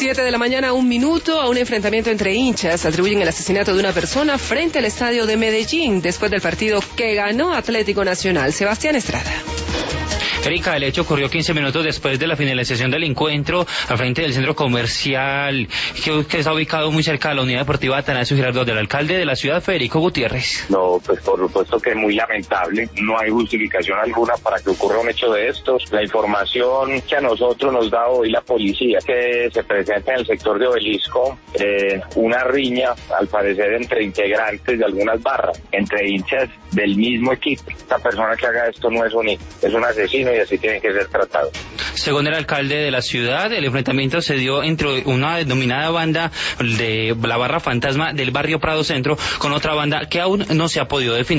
7 de la mañana, 1 minuto. A un enfrentamiento entre hinchas atribuyen el asesinato de una persona frente al estadio de Medellín después del partido que ganó Atlético Nacional. Sebastián Estrada. Erika, el hecho ocurrió 15 minutos después de la finalización del encuentro al frente del centro comercial que está ubicado muy cerca de la Unidad Deportiva Atanasio Girardot, del alcalde de la ciudad, Federico Gutiérrez. No, pues por supuesto que es muy lamentable, no hay justificación alguna para que ocurra un hecho de estos. La información que a nosotros nos da hoy la policía, que se presenta en el sector de Obelisco, una riña, al parecer entre integrantes de algunas barras, entre hinchas del mismo equipo. Esta persona que haga esto no es un asesino y así tiene que ser tratado. Según el alcalde de la ciudad, el enfrentamiento se dio entre una denominada banda de la Barra Fantasma del barrio Prado Centro con otra banda que aún no se ha podido definir.